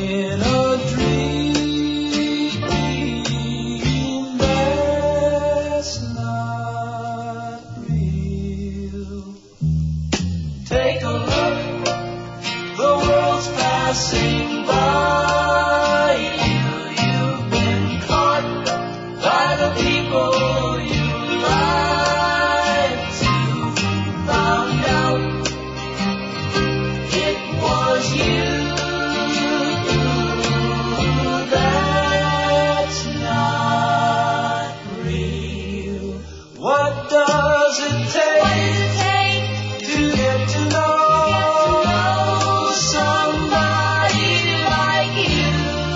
in a dream that's not real. Take a look, the world's passing by you. You've been caught by the people you lied to. Found out it was you. That's not real. What does it take to get to know somebody like you?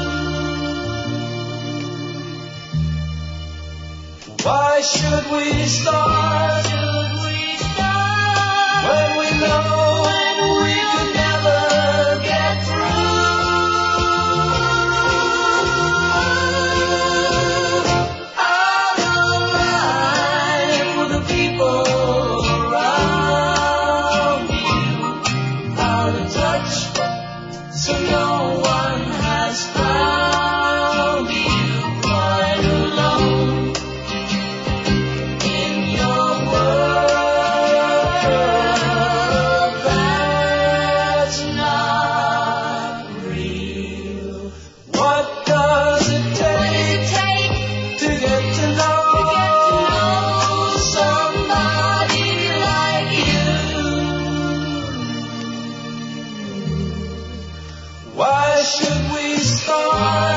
Why should we start when we know we could never get through? Out of line with the people around you, out of touch, so no one has found you. Quite alone in your world that's not real. What does it take to get to know somebody like you? Why should we start